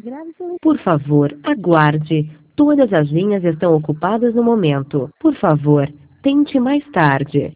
Por favor, aguarde. Todas as linhas estão ocupadas no momento. Por favor, tente mais tarde.